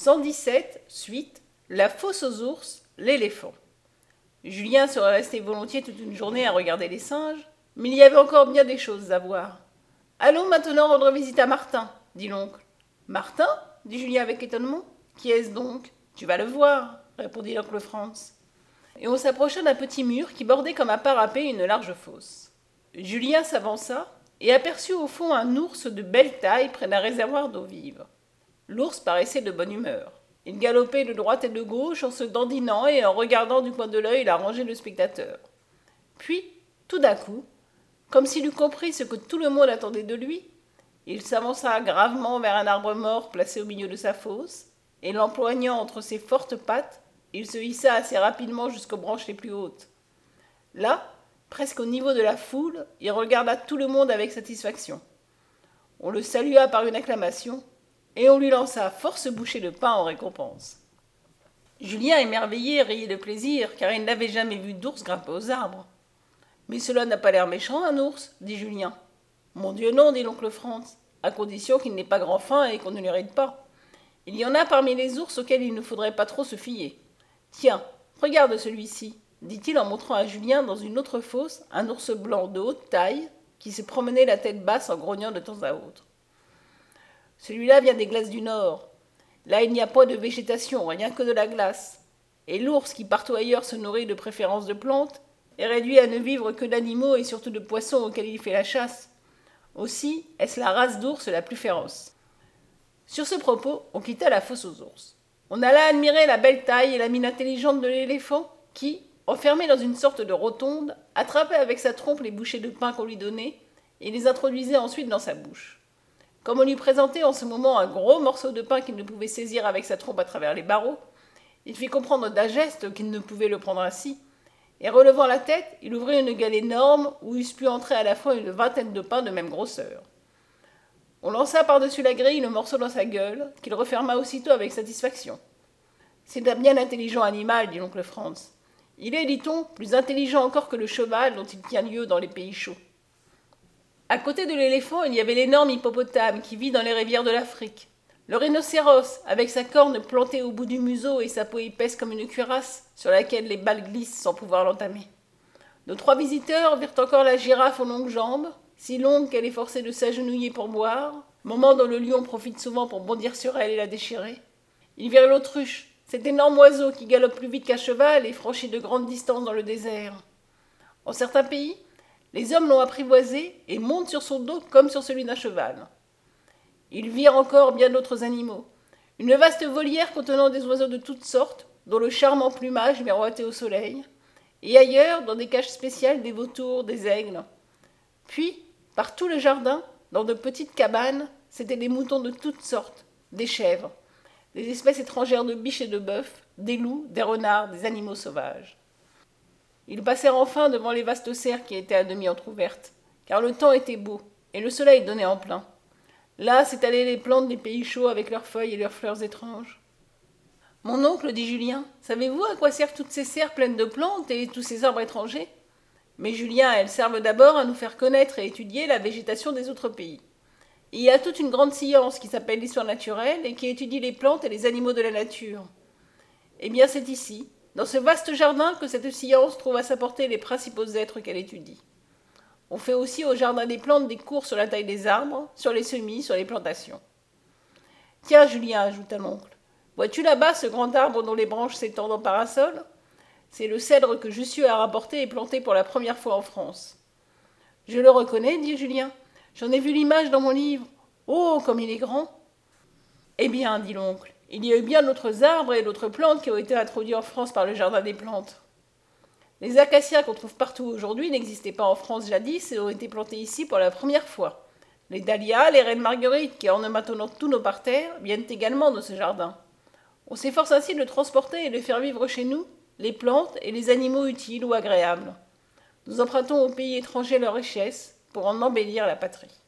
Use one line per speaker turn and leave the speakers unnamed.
117, suite, la fosse aux ours, l'éléphant. Julien serait resté volontiers toute une journée à regarder les singes, mais il y avait encore bien des choses à voir. Allons maintenant rendre visite à Martin, dit l'oncle. Martin, dit Julien avec étonnement. Qui est-ce donc? Tu vas le voir, répondit l'oncle Franz. Et on s'approcha d'un petit mur qui bordait comme un parapet une large fosse. Julien s'avança et aperçut au fond un ours de belle taille près d'un réservoir d'eau vive. L'ours paraissait de bonne humeur. Il galopait de droite et de gauche en se dandinant et en regardant du coin de l'œil la rangée de spectateurs. Puis, tout d'un coup, comme s'il eût compris ce que tout le monde attendait de lui, il s'avança gravement vers un arbre mort placé au milieu de sa fosse, et l'empoignant entre ses fortes pattes, il se hissa assez rapidement jusqu'aux branches les plus hautes. Là, presque au niveau de la foule, il regarda tout le monde avec satisfaction. On le salua par une acclamation, et on lui lança force bouchées de pain en récompense. Julien, émerveillé, riait de plaisir, car il n'avait jamais vu d'ours grimper aux arbres. « Mais cela n'a pas l'air méchant, un ours, dit Julien. « Mon Dieu, non, dit l'oncle Franz, à condition qu'il n'ait pas grand faim et qu'on ne l'irrite pas. Il y en a parmi les ours auxquels il ne faudrait pas trop se fier. Tiens, regarde celui-ci, dit-il en montrant à Julien dans une autre fosse un ours blanc de haute taille qui se promenait la tête basse en grognant de temps à autre. Celui-là vient des glaces du Nord. Là, il n'y a pas de végétation, rien que de la glace. Et l'ours, qui partout ailleurs se nourrit de préférence de plantes, est réduit à ne vivre que d'animaux et surtout de poissons auxquels il fait la chasse. Aussi, est-ce la race d'ours la plus féroce. Sur ce propos, on quitta la fosse aux ours. On alla admirer la belle taille et la mine intelligente de l'éléphant qui, enfermé dans une sorte de rotonde, attrapait avec sa trompe les bouchées de pain qu'on lui donnait et les introduisait ensuite dans sa bouche. Comme on lui présentait en ce moment un gros morceau de pain qu'il ne pouvait saisir avec sa trompe à travers les barreaux, il fit comprendre d'un geste qu'il ne pouvait le prendre ainsi, et relevant la tête, il ouvrit une gueule énorme où eussent pu entrer à la fois une vingtaine de pains de même grosseur. On lança par-dessus la grille le morceau dans sa gueule, qu'il referma aussitôt avec satisfaction. « C'est un bien intelligent animal, dit l'oncle Franz. Il est, dit-on, plus intelligent encore que le cheval dont il tient lieu dans les pays chauds. » À côté de l'éléphant, il y avait l'énorme hippopotame qui vit dans les rivières de l'Afrique. Le rhinocéros, avec sa corne plantée au bout du museau et sa peau épaisse comme une cuirasse, sur laquelle les balles glissent sans pouvoir l'entamer. Nos trois visiteurs virent encore la girafe aux longues jambes, si longue qu'elle est forcée de s'agenouiller pour boire, moment dont le lion profite souvent pour bondir sur elle et la déchirer. Ils virent l'autruche, cet énorme oiseau qui galope plus vite qu'un cheval et franchit de grandes distances dans le désert. En certains pays, les hommes l'ont apprivoisé et montent sur son dos comme sur celui d'un cheval. Ils virent encore bien d'autres animaux. Une vaste volière contenant des oiseaux de toutes sortes, dont le charmant plumage miroitait au soleil, et ailleurs, dans des cages spéciales, des vautours, des aigles. Puis, par tout le jardin, dans de petites cabanes, c'étaient des moutons de toutes sortes, des chèvres, des espèces étrangères de biches et de bœufs, des loups, des renards, des animaux sauvages. Ils passèrent enfin devant les vastes serres qui étaient à demi entr'ouvertes, car le temps était beau, et le soleil donnait en plein. Là s'étalaient les plantes des pays chauds avec leurs feuilles et leurs fleurs étranges. « Mon oncle, dit Julien, savez-vous à quoi servent toutes ces serres pleines de plantes et tous ces arbres étrangers ? Mais Julien, elles servent d'abord à nous faire connaître et étudier la végétation des autres pays. Il y a toute une grande science qui s'appelle l'histoire naturelle et qui étudie les plantes et les animaux de la nature. Eh bien, c'est ici, dans ce vaste jardin, que cette science trouve à sa portée les principaux êtres qu'elle étudie. On fait aussi au jardin des plantes des cours sur la taille des arbres, sur les semis, sur les plantations. Tiens, Julien, ajouta l'oncle, vois-tu là-bas ce grand arbre dont les branches s'étendent en parasol ? C'est le cèdre que Jussieu a rapporté et planté pour la première fois en France. Je le reconnais, dit Julien. J'en ai vu l'image dans mon livre. Oh, comme il est grand ! Eh bien, dit l'oncle, il y a eu bien d'autres arbres et d'autres plantes qui ont été introduits en France par le jardin des plantes. Les acacias qu'on trouve partout aujourd'hui n'existaient pas en France jadis et ont été plantés ici pour la première fois. Les dahlias, les reines marguerites qui ornent maintenant tous nos parterres viennent également de ce jardin. On s'efforce ainsi de transporter et de faire vivre chez nous les plantes et les animaux utiles ou agréables. Nous empruntons aux pays étrangers leurs richesses pour en embellir la patrie.